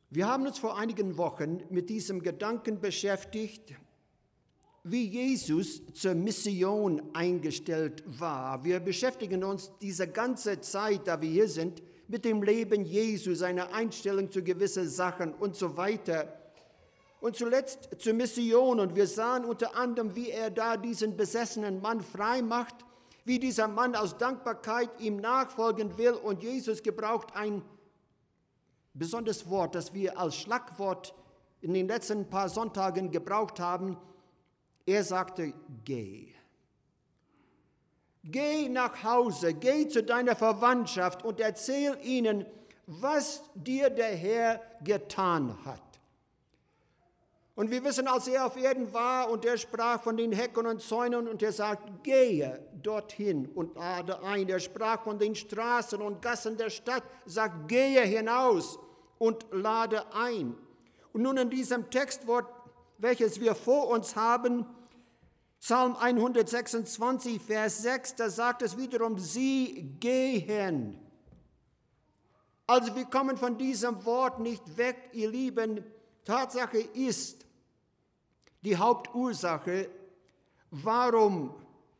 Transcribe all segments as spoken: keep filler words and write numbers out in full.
Wir haben uns vor einigen Wochen mit diesem Gedanken beschäftigt, wie Jesus zur Mission eingestellt war. Wir beschäftigen uns diese ganze Zeit, da wir hier sind, mit dem Leben Jesu, seiner Einstellung zu gewissen Sachen und so weiter. Und zuletzt zur Mission. Und wir sahen unter anderem, wie er da diesen besessenen Mann frei macht, wie dieser Mann aus Dankbarkeit ihm nachfolgen will. Und Jesus gebraucht ein besonderes Wort, das wir als Schlagwort in den letzten paar Sonntagen gebraucht haben. Er sagte, geh. Geh nach Hause, geh zu deiner Verwandtschaft und erzähl ihnen, was dir der Herr getan hat. Und wir wissen, als er auf Erden war und er sprach von den Hecken und Zäunen und er sagt, gehe dorthin und lade ein. Er sprach von den Straßen und Gassen der Stadt, sagt, gehe hinaus und lade ein. Und nun in diesem Textwort, welches wir vor uns haben, Psalm hundertsechsundzwanzig, Vers sechs, da sagt es wiederum, sie gehen. Also wir kommen von diesem Wort nicht weg, ihr Lieben. Tatsache ist, die Hauptursache, warum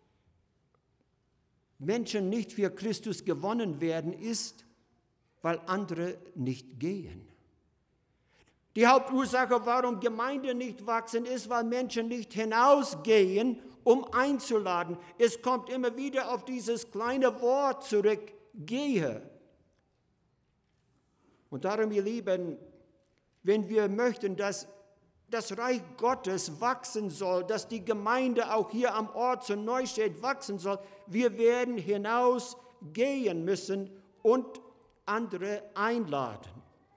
Menschen nicht für Christus gewonnen werden, ist, weil andere nicht gehen. Die Hauptursache, warum Gemeinden nicht wachsen, ist, weil Menschen nicht hinausgehen, um einzuladen. Es kommt immer wieder auf dieses kleine Wort zurück, gehe. Und darum, ihr Lieben, wenn wir möchten, dass das Reich Gottes wachsen soll, dass die Gemeinde auch hier am Ort zu Neustadt wachsen soll, wir werden hinausgehen müssen und andere einladen.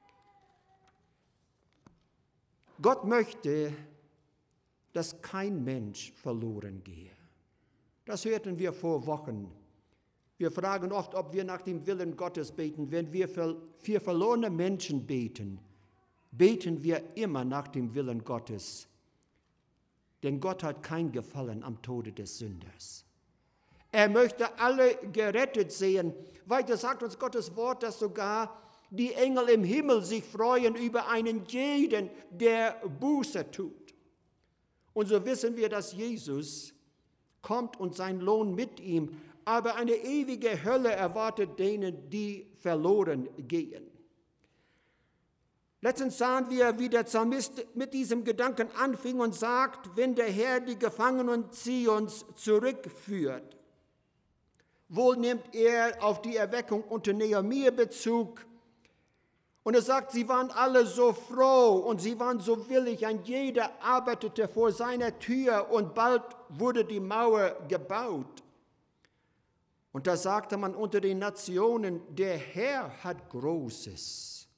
Gott möchte, dass kein Mensch verloren gehe. Das hörten wir vor Wochen. Wir fragen oft, ob wir nach dem Willen Gottes beten. Wenn wir für, für verlorene Menschen beten, beten wir immer nach dem Willen Gottes. Denn Gott hat kein Gefallen am Tode des Sünders. Er möchte alle gerettet sehen. Weiter sagt uns Gottes Wort, dass sogar die Engel im Himmel sich freuen über einen jeden, der Buße tut. Und so wissen wir, dass Jesus kommt und sein Lohn mit ihm, aber eine ewige Hölle erwartet denen, die verloren gehen. Letztens sahen wir, wie der Psalmist mit diesem Gedanken anfing und sagt, wenn der Herr die Gefangenen Zions zurückführt. Wohl nimmt er auf die Erweckung unter Nehemia Bezug. Und er sagt, sie waren alle so froh und sie waren so willig, ein jeder arbeitete vor seiner Tür und bald wurde die Mauer gebaut. Und da sagte man unter den Nationen, der Herr hat Großes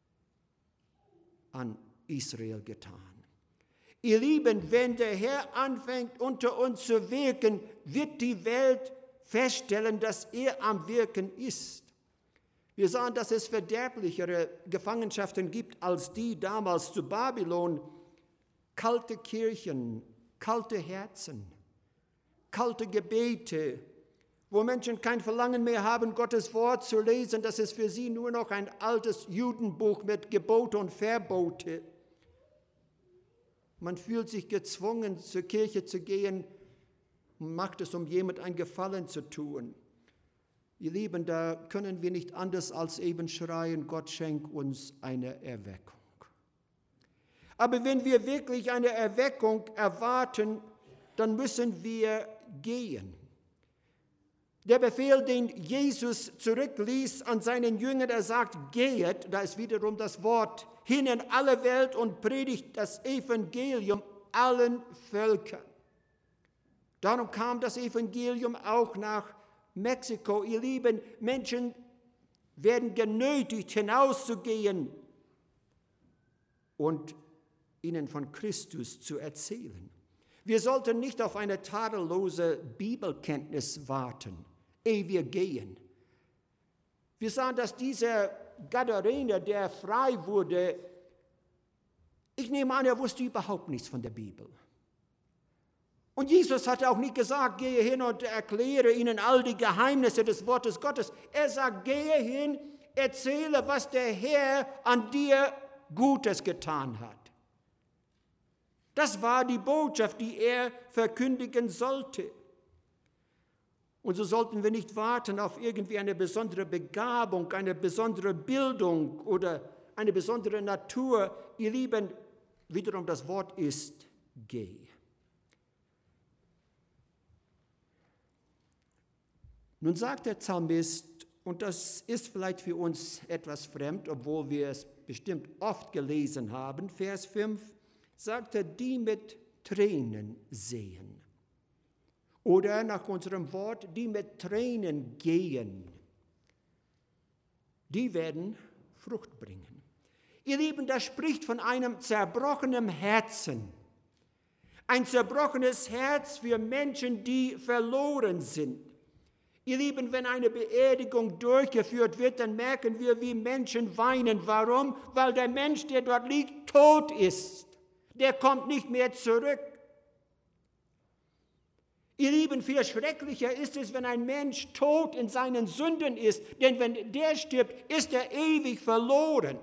an Israel getan. Ihr Lieben, wenn der Herr anfängt unter uns zu wirken, wird die Welt feststellen, dass er am Wirken ist. Wir sahen, dass es verderblichere Gefangenschaften gibt als die damals zu Babylon. Kalte Kirchen, kalte Herzen, kalte Gebete, wo Menschen kein Verlangen mehr haben, Gottes Wort zu lesen. Das ist für sie nur noch ein altes Judenbuch mit Gebote und Verbote. Man fühlt sich gezwungen, zur Kirche zu gehen und macht es, um jemand einen Gefallen zu tun. Ihr Lieben, da können wir nicht anders als eben schreien, Gott schenkt uns eine Erweckung. Aber wenn wir wirklich eine Erweckung erwarten, dann müssen wir gehen. Der Befehl, den Jesus zurückließ an seinen Jüngern, er sagt, gehet, da ist wiederum das Wort, hin in alle Welt und predigt das Evangelium allen Völkern. Darum kam das Evangelium auch nach Mexiko. Ihr Lieben, Menschen werden genötigt, hinauszugehen und ihnen von Christus zu erzählen. Wir sollten nicht auf eine tadellose Bibelkenntnis warten, ehe wir gehen. Wir sahen, dass dieser Gadarener, der frei wurde, ich nehme an, er wusste überhaupt nichts von der Bibel. Und Jesus hat auch nicht gesagt, gehe hin und erkläre ihnen all die Geheimnisse des Wortes Gottes. Er sagt, gehe hin, erzähle, was der Herr an dir Gutes getan hat. Das war die Botschaft, die er verkündigen sollte. Und so sollten wir nicht warten auf irgendwie eine besondere Begabung, eine besondere Bildung oder eine besondere Natur. Ihr Lieben, wiederum das Wort ist, geh. Nun sagt der Psalmist, und das ist vielleicht für uns etwas fremd, obwohl wir es bestimmt oft gelesen haben, Vers fünf, sagt er, die mit Tränen sehen. Oder nach unserem Wort, die mit Tränen gehen, die werden Frucht bringen. Ihr Lieben, das spricht von einem zerbrochenen Herzen. Ein zerbrochenes Herz für Menschen, die verloren sind. Ihr Lieben, wenn eine Beerdigung durchgeführt wird, dann merken wir, wie Menschen weinen. Warum? Weil der Mensch, der dort liegt, tot ist. Der kommt nicht mehr zurück. Ihr Lieben, viel schrecklicher ist es, wenn ein Mensch tot in seinen Sünden ist, denn wenn der stirbt, ist er ewig verloren.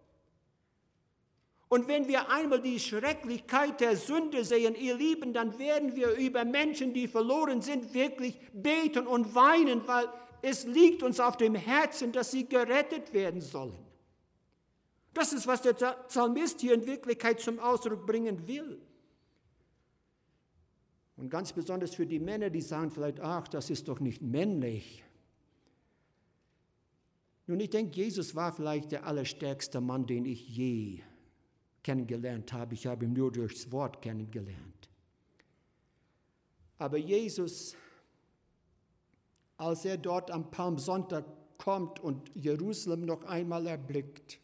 Und wenn wir einmal die Schrecklichkeit der Sünde sehen, ihr Lieben, dann werden wir über Menschen, die verloren sind, wirklich beten und weinen, weil es liegt uns auf dem Herzen, dass sie gerettet werden sollen. Das ist, was der Psalmist hier in Wirklichkeit zum Ausdruck bringen will. Und ganz besonders für die Männer, die sagen vielleicht, ach, das ist doch nicht männlich. Nun, ich denke, Jesus war vielleicht der allerstärkste Mann, den ich je kennengelernt habe. Ich habe ihn nur durchs Wort kennengelernt. Aber Jesus, als er dort am Palmsonntag kommt und Jerusalem noch einmal erblickt,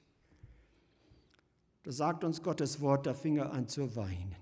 da sagt uns Gottes Wort, da fing er an zu weinen.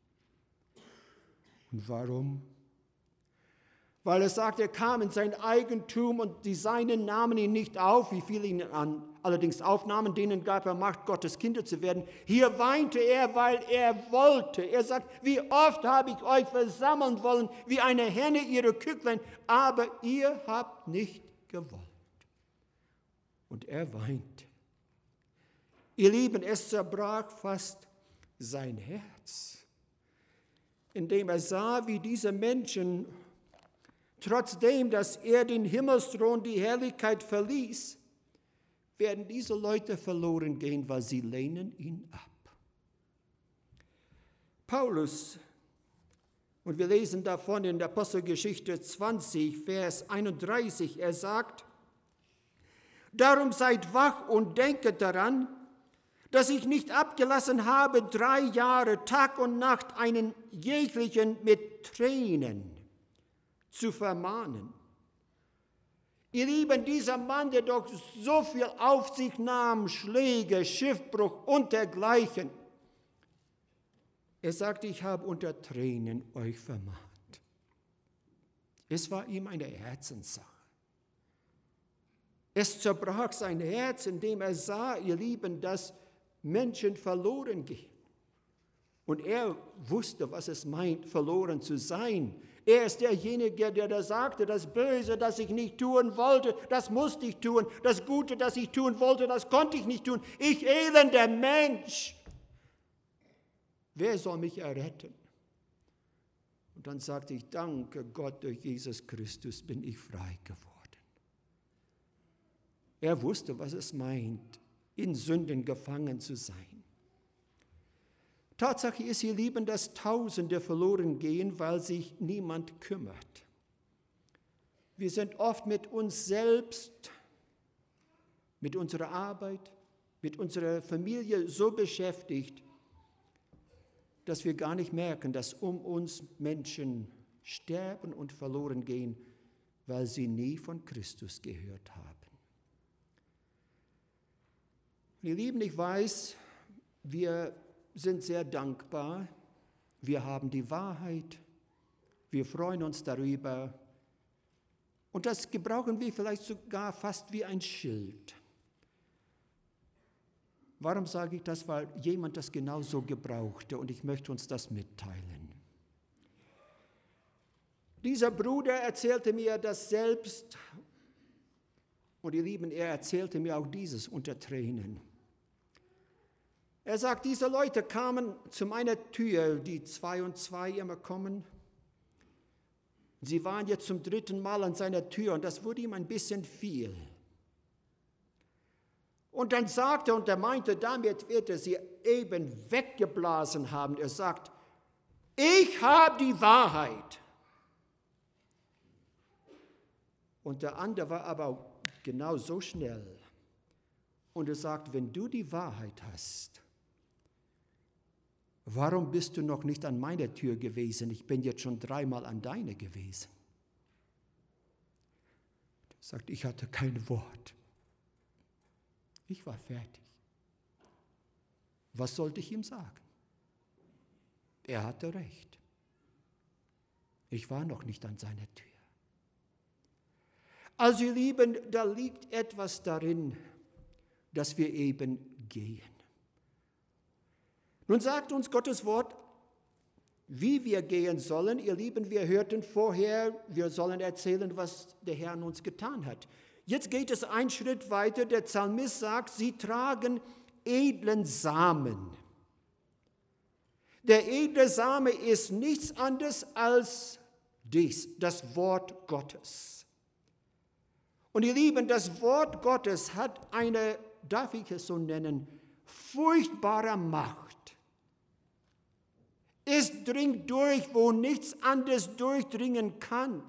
Und warum? Weil er sagt, er kam in sein Eigentum und die Seinen nahmen ihn nicht auf, wie viele ihn an, allerdings aufnahmen, denen gab er Macht, Gottes Kinder zu werden. Hier weinte er, weil er wollte. Er sagt, wie oft habe ich euch versammeln wollen, wie eine Henne ihre Küchlein, aber ihr habt nicht gewollt. Und er weinte. Ihr Lieben, es zerbrach fast sein Herz, indem er sah, wie diese Menschen, trotzdem, dass er den Himmelsthron, die Herrlichkeit verließ, werden diese Leute verloren gehen, weil sie lehnen ihn ab. Paulus, und wir lesen davon in der Apostelgeschichte zwanzig, Vers einunddreißig, er sagt, darum seid wach und denket daran, dass ich nicht abgelassen habe, drei Jahre, Tag und Nacht, einen jeglichen mit Tränen zu vermahnen. Ihr Lieben, dieser Mann, der doch so viel auf sich nahm, Schläge, Schiffbruch und dergleichen, er sagte, ich habe unter Tränen euch vermahnt. Es war ihm eine Herzenssache. Es zerbrach sein Herz, indem er sah, ihr Lieben, dass Menschen verloren gehen. Und er wusste, was es meint, verloren zu sein. Er ist derjenige, der da sagte, das Böse, das ich nicht tun wollte, das musste ich tun. Das Gute, das ich tun wollte, das konnte ich nicht tun. Ich elender Mensch. Wer soll mich erretten? Und dann sagte ich, danke Gott, durch Jesus Christus bin ich frei geworden. Er wusste, was es meint, in Sünden gefangen zu sein. Tatsache ist, ihr Lieben, dass Tausende verloren gehen, weil sich niemand kümmert. Wir sind oft mit uns selbst, mit unserer Arbeit, mit unserer Familie so beschäftigt, dass wir gar nicht merken, dass um uns Menschen sterben und verloren gehen, weil sie nie von Christus gehört haben. Ihr Lieben, ich weiß, wir sind sehr dankbar, wir haben die Wahrheit, wir freuen uns darüber und das gebrauchen wir vielleicht sogar fast wie ein Schild. Warum sage ich das? Weil jemand das genauso gebrauchte und ich möchte uns das mitteilen. Dieser Bruder erzählte mir das selbst und ihr Lieben, er erzählte mir auch dieses unter Tränen. Er sagt, diese Leute kamen zu meiner Tür, die zwei und zwei immer kommen. Sie waren jetzt zum dritten Mal an seiner Tür und das wurde ihm ein bisschen viel. Und dann sagte er, und er meinte, damit wird er sie eben weggeblasen haben. Er sagt, ich habe die Wahrheit. Und der andere war aber genau so schnell. Und er sagt, wenn du die Wahrheit hast, warum bist du noch nicht an meiner Tür gewesen? Ich bin jetzt schon dreimal an deine gewesen. Er sagt, ich hatte kein Wort. Ich war fertig. Was sollte ich ihm sagen? Er hatte recht. Ich war noch nicht an seiner Tür. Also ihr Lieben, da liegt etwas darin, dass wir eben gehen. Nun sagt uns Gottes Wort, wie wir gehen sollen. Ihr Lieben, wir hörten vorher, wir sollen erzählen, was der Herr an uns getan hat. Jetzt geht es einen Schritt weiter. Der Psalmist sagt, sie tragen edlen Samen. Der edle Same ist nichts anderes als dies, das Wort Gottes. Und ihr Lieben, das Wort Gottes hat eine, darf ich es so nennen, furchtbare Macht. Es dringt durch, wo nichts anderes durchdringen kann.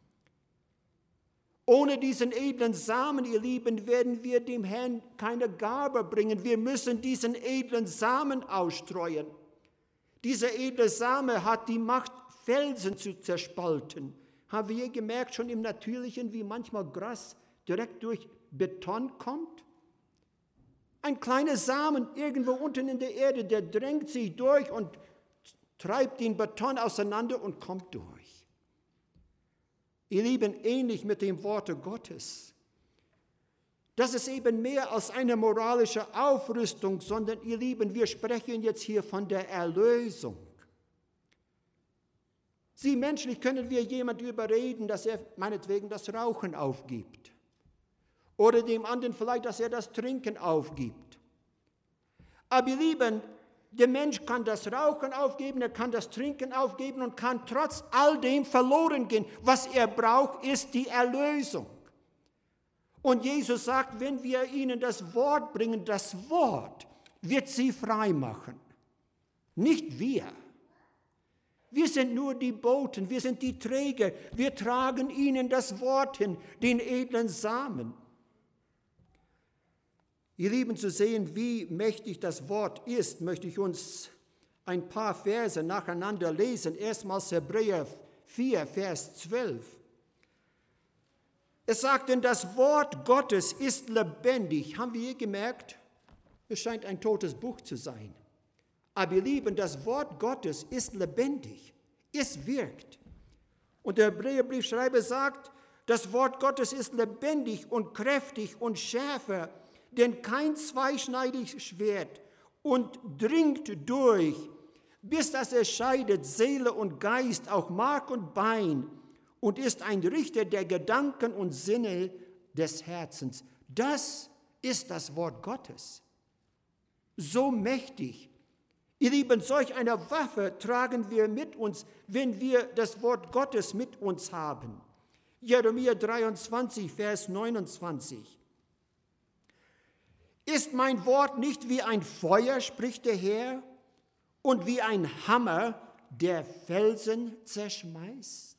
Ohne diesen edlen Samen, ihr Lieben, werden wir dem Herrn keine Gabe bringen. Wir müssen diesen edlen Samen ausstreuen. Dieser edle Same hat die Macht, Felsen zu zerspalten. Haben wir gemerkt, schon im Natürlichen, wie manchmal Gras direkt durch Beton kommt? Ein kleiner Samen irgendwo unten in der Erde, der drängt sich durch und treibt den Beton auseinander und kommt durch. Ihr Lieben, ähnlich mit dem Worte Gottes. Das ist eben mehr als eine moralische Aufrüstung, sondern, ihr Lieben, wir sprechen jetzt hier von der Erlösung. Sie, menschlich können wir jemanden überreden, dass er meinetwegen das Rauchen aufgibt. Oder dem anderen vielleicht, dass er das Trinken aufgibt. Aber ihr Lieben, der Mensch kann das Rauchen aufgeben, er kann das Trinken aufgeben und kann trotz all dem verloren gehen. Was er braucht, ist die Erlösung. Und Jesus sagt, wenn wir ihnen das Wort bringen, das Wort wird sie frei machen. Nicht wir. Wir sind nur die Boten, wir sind die Träger. Wir tragen ihnen das Wort hin, den edlen Samen. Ihr Lieben, zu sehen, wie mächtig das Wort ist, möchte ich uns ein paar Verse nacheinander lesen. Erstmals Hebräer vier, Vers zwölf. Es sagt denn, das Wort Gottes ist lebendig. Haben wir hier gemerkt? Es scheint ein totes Buch zu sein. Aber ihr Lieben, das Wort Gottes ist lebendig. Es wirkt. Und der Hebräerbriefschreiber sagt, das Wort Gottes ist lebendig und kräftig und schärfer, denn kein zweischneidiges Schwert und dringt durch, bis dass es scheidet Seele und Geist, auch Mark und Bein, und ist ein Richter der Gedanken und Sinne des Herzens. Das ist das Wort Gottes. So mächtig. Ihr Lieben, solch eine Waffe tragen wir mit uns, wenn wir das Wort Gottes mit uns haben. Jeremia dreiundzwanzig, Vers neunundzwanzig. Ist mein Wort nicht wie ein Feuer, spricht der Herr, und wie ein Hammer, der Felsen zerschmeißt?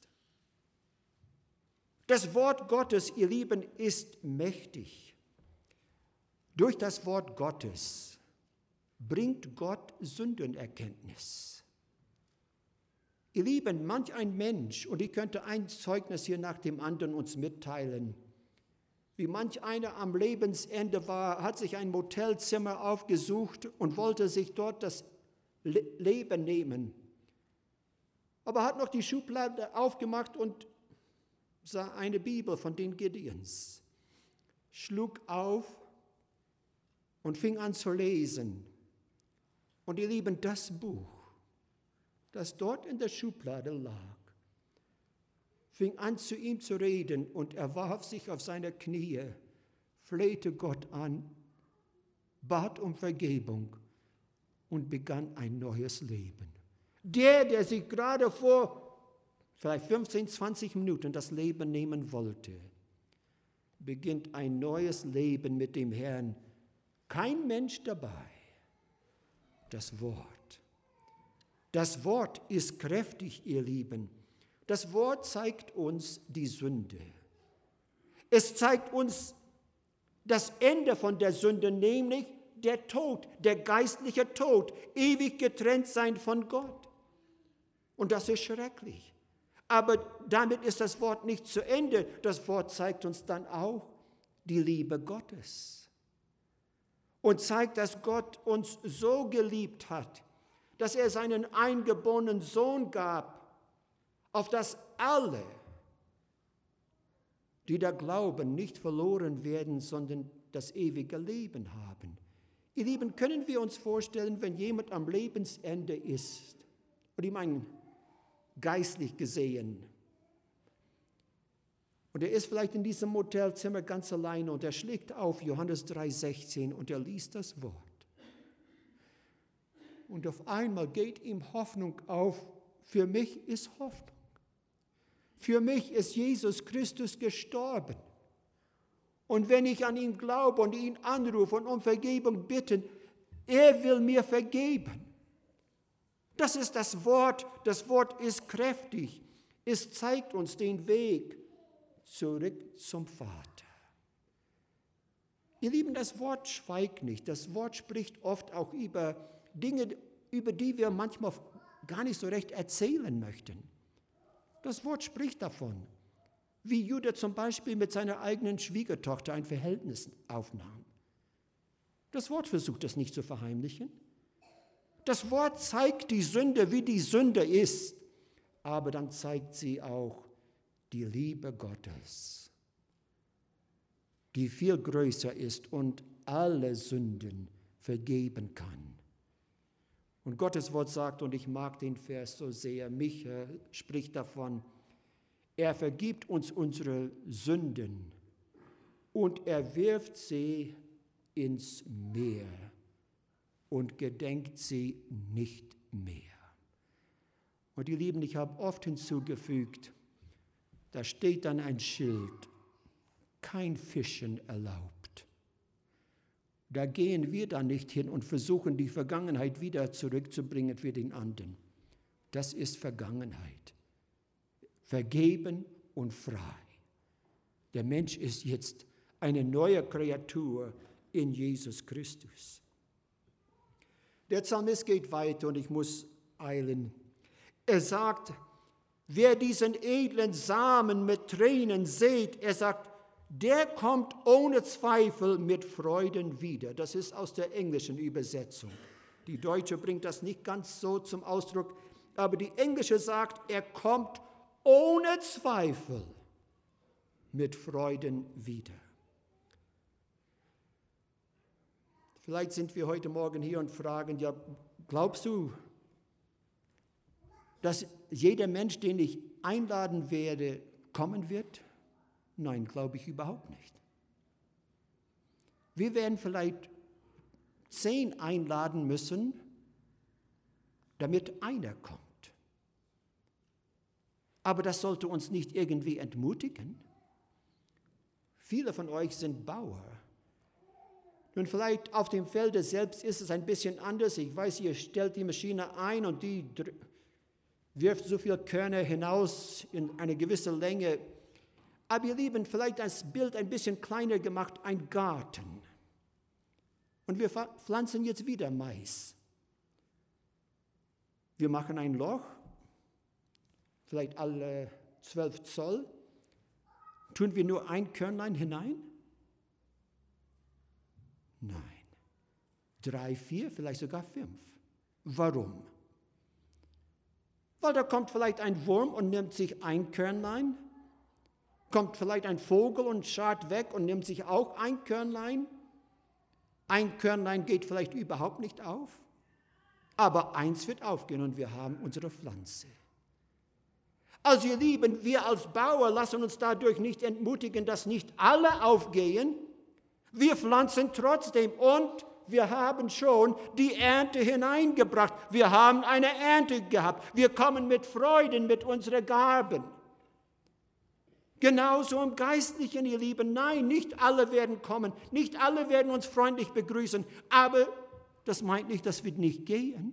Das Wort Gottes, ihr Lieben, ist mächtig. Durch das Wort Gottes bringt Gott Sündenerkenntnis. Ihr Lieben, manch ein Mensch, und ich könnte ein Zeugnis hier nach dem anderen uns mitteilen, wie manch einer am Lebensende war, hat sich ein Motelzimmer aufgesucht und wollte sich dort das Leben nehmen. Aber hat noch die Schublade aufgemacht und sah eine Bibel von den Gideons, schlug auf und fing an zu lesen. Und ihr Lieben, das Buch, das dort in der Schublade lag, fing an, zu ihm zu reden, und er warf sich auf seine Knie, flehte Gott an, bat um Vergebung und begann ein neues Leben. Der, der sich gerade vor vielleicht fünfzehn, zwanzig Minuten das Leben nehmen wollte, beginnt ein neues Leben mit dem Herrn. Kein Mensch dabei. Das Wort. Das Wort ist kräftig, ihr Lieben. Das Wort zeigt uns die Sünde. Es zeigt uns das Ende von der Sünde, nämlich der Tod, der geistliche Tod, ewig getrennt sein von Gott. Und das ist schrecklich. Aber damit ist das Wort nicht zu Ende. Das Wort zeigt uns dann auch die Liebe Gottes. Und zeigt, dass Gott uns so geliebt hat, dass er seinen eingeborenen Sohn gab, auf das alle, die da glauben, nicht verloren werden, sondern das ewige Leben haben. Ihr Lieben, können wir uns vorstellen, wenn jemand am Lebensende ist, und ich meine geistlich gesehen, und er ist vielleicht in diesem Hotelzimmer ganz alleine und er schlägt auf Johannes drei sechzehn und er liest das Wort. Und auf einmal geht ihm Hoffnung auf. Für mich ist Hoffnung. Für mich ist Jesus Christus gestorben. Und wenn ich an ihn glaube und ihn anrufe und um Vergebung bitte, er will mir vergeben. Das ist das Wort. Das Wort ist kräftig. Es zeigt uns den Weg zurück zum Vater. Ihr Lieben, das Wort schweigt nicht. Das Wort spricht oft auch über Dinge, über die wir manchmal gar nicht so recht erzählen möchten. Das Wort spricht davon, wie Judah zum Beispiel mit seiner eigenen Schwiegertochter ein Verhältnis aufnahm. Das Wort versucht es nicht zu verheimlichen. Das Wort zeigt die Sünde, wie die Sünde ist, aber dann zeigt sie auch die Liebe Gottes, die viel größer ist und alle Sünden vergeben kann. Und Gottes Wort sagt, und ich mag den Vers so sehr, Micha spricht davon, er vergibt uns unsere Sünden und er wirft sie ins Meer und gedenkt sie nicht mehr. Und ihr Lieben, ich habe oft hinzugefügt, da steht dann ein Schild, kein Fischen erlaubt. Da gehen wir dann nicht hin und versuchen, die Vergangenheit wieder zurückzubringen für den anderen. Das ist Vergangenheit. Vergeben und frei. Der Mensch ist jetzt eine neue Kreatur in Jesus Christus. Der Psalmist geht weiter und ich muss eilen. Er sagt, wer diesen edlen Samen mit Tränen sät, er sagt, der kommt ohne Zweifel mit Freuden wieder. Das ist aus der englischen Übersetzung. Die deutsche bringt das nicht ganz so zum Ausdruck, aber die englische sagt, er kommt ohne Zweifel mit Freuden wieder. Vielleicht sind wir heute Morgen hier und fragen, ja, glaubst du, dass jeder Mensch, den ich einladen werde, kommen wird? Nein, glaube ich überhaupt nicht. Wir werden vielleicht zehn einladen müssen, damit einer kommt. Aber das sollte uns nicht irgendwie entmutigen. Viele von euch sind Bauer. Nun, vielleicht auf dem Felde selbst ist es ein bisschen anders. Ich weiß, ihr stellt die Maschine ein und die wirft so viele Körner hinaus in eine gewisse Länge. Aber ihr Lieben, vielleicht das Bild ein bisschen kleiner gemacht, ein Garten. Und wir pflanzen jetzt wieder Mais. Wir machen ein Loch, vielleicht alle zwölf Zoll. Tun wir nur ein Körnlein hinein? Nein. Drei, vier, vielleicht sogar fünf. Warum? Weil da kommt vielleicht ein Wurm und nimmt sich ein Körnlein. Kommt vielleicht ein Vogel und scharrt weg und nimmt sich auch ein Körnlein. Ein Körnlein geht vielleicht überhaupt nicht auf. Aber eins wird aufgehen und wir haben unsere Pflanze. Also ihr Lieben, wir als Bauer lassen uns dadurch nicht entmutigen, dass nicht alle aufgehen. Wir pflanzen trotzdem und Wir haben schon die Ernte hineingebracht. Wir haben eine Ernte gehabt. Wir kommen mit Freuden mit unseren Gaben. Genauso im Geistlichen, ihr Lieben. Nein, nicht alle werden kommen. Nicht alle werden uns freundlich begrüßen. Aber das meint nicht, dass wir nicht gehen.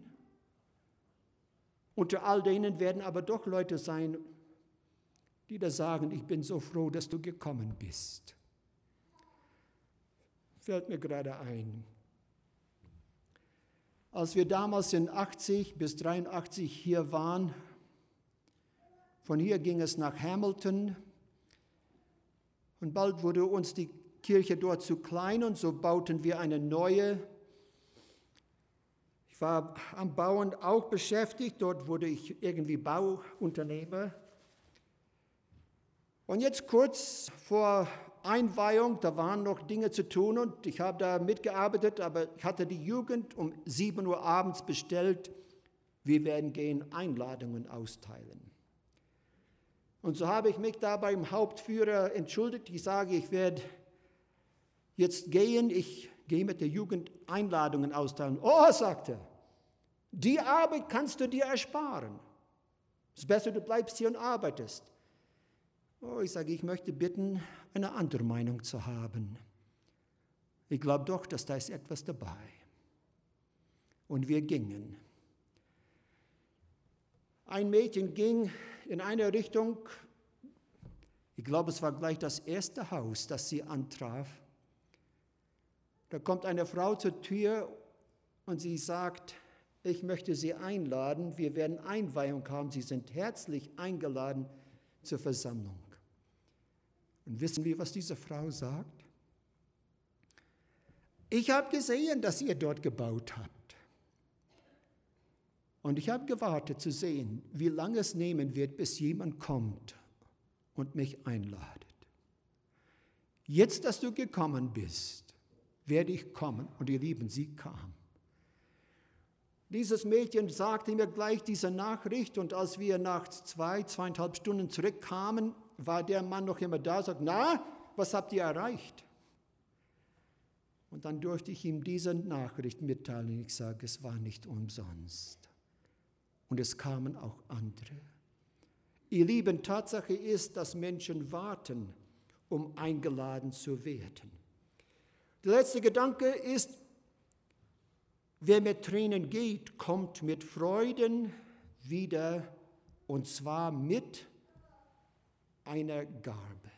Unter all denen werden aber doch Leute sein, die da sagen, ich bin so froh, dass du gekommen bist. Fällt mir gerade ein. Als wir damals in achtzig bis dreiundachtzig hier waren, von hier ging es nach Hamilton und bald wurde uns die Kirche dort zu klein und so bauten wir eine neue. Ich war am Bauen auch beschäftigt, dort wurde ich irgendwie Bauunternehmer. Und jetzt kurz vor Einweihung, da waren noch Dinge zu tun und ich habe da mitgearbeitet, aber ich hatte die Jugend um sieben Uhr abends bestellt, wir werden gehen, Einladungen austeilen. Und so habe ich mich da beim Hauptführer entschuldigt, ich sage, ich werde jetzt gehen, ich gehe mit der Jugend Einladungen austeilen. Oh, sagt er, die Arbeit kannst du dir ersparen. Es ist besser, du bleibst hier und arbeitest. Oh, ich sage, ich möchte bitten, eine andere Meinung zu haben. Ich glaube doch, dass da ist etwas dabei. Und wir gingen. Ein Mädchen ging in eine Richtung, ich glaube, es war gleich das erste Haus, das sie antraf. Da kommt eine Frau zur Tür und sie sagt, ich möchte Sie einladen, wir werden Einweihung haben, Sie sind herzlich eingeladen zur Versammlung. Und wissen wir, was diese Frau sagt? Ich habe gesehen, dass ihr dort gebaut habt. Und ich habe gewartet zu sehen, wie lange es nehmen wird, bis jemand kommt und mich einladet. Jetzt, dass du gekommen bist, werde ich kommen. Und ihr Lieben, sie kam. Dieses Mädchen sagte mir gleich diese Nachricht und als wir nach zwei, zweieinhalb Stunden zurückkamen, war der Mann noch immer da und sagte, na, was habt ihr erreicht? Und dann durfte ich ihm diese Nachricht mitteilen. Ich sage, es war nicht umsonst. Und es kamen auch andere. Ihr Lieben, Tatsache ist, dass Menschen warten, um eingeladen zu werden. Der letzte Gedanke ist, wer mit Tränen geht, kommt mit Freuden wieder, und zwar mit einer Gabe.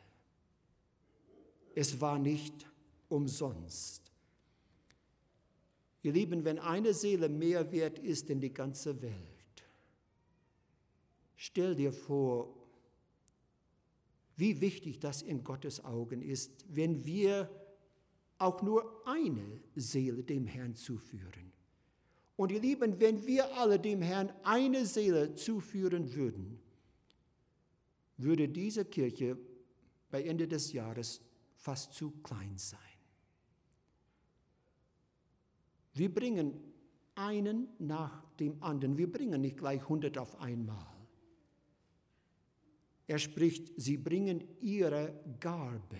Es war nicht umsonst. Ihr Lieben, wenn eine Seele mehr wert ist denn die ganze Welt, stell dir vor, wie wichtig das in Gottes Augen ist, wenn wir auch nur eine Seele dem Herrn zuführen. Und ihr Lieben, wenn wir alle dem Herrn eine Seele zuführen würden, würde diese Kirche bei Ende des Jahres fast zu klein sein. Wir bringen einen nach dem anderen. Wir bringen nicht gleich hundert auf einmal. Er spricht, sie bringen ihre Gabe.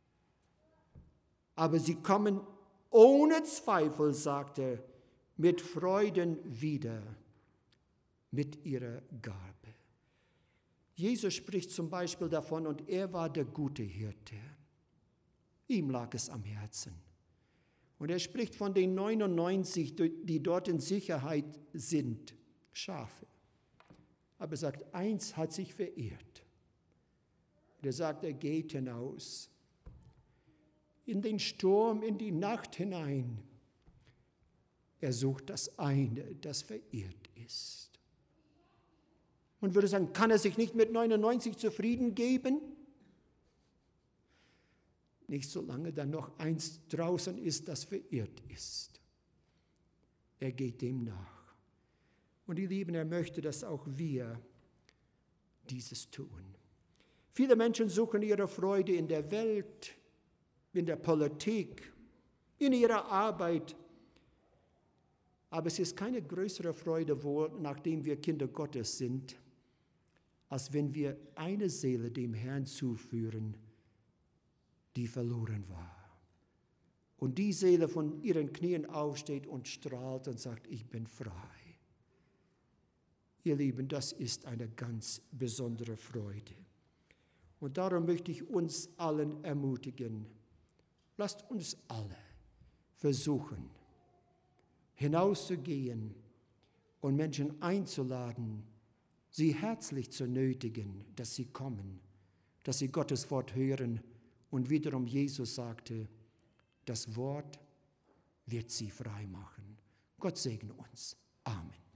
Aber sie kommen ohne Zweifel, sagt er, mit Freuden wieder, mit ihrer Gabe. Jesus spricht zum Beispiel davon, und er war der gute Hirte. Ihm lag es am Herzen. Und er spricht von den neunundneunzig, die dort in Sicherheit sind, Schafe. Aber er sagt, eins hat sich verirrt. Er sagt, er geht hinaus in den Sturm, in die Nacht hinein. Er sucht das eine, das verirrt ist. Man würde sagen, kann er sich nicht mit neunundneunzig zufrieden geben? Nicht solange dann noch eins draußen ist, das verirrt ist. Er geht dem nach. Und ihr Lieben, er möchte, dass auch wir dieses tun. Viele Menschen suchen ihre Freude in der Welt, in der Politik, in ihrer Arbeit. Aber es ist keine größere Freude wohl, nachdem wir Kinder Gottes sind, als wenn wir eine Seele dem Herrn zuführen, die verloren war. und die Seele von ihren Knien aufsteht und strahlt und sagt, ich bin frei. Ihr Lieben, das ist eine ganz besondere Freude. Und darum möchte ich uns allen ermutigen, lasst uns alle versuchen, hinauszugehen und Menschen einzuladen, sie herzlich zu nötigen, dass sie kommen, dass sie Gottes Wort hören. Und wiederum Jesus sagte, das Wort wird sie frei machen. Gott segne uns. Amen.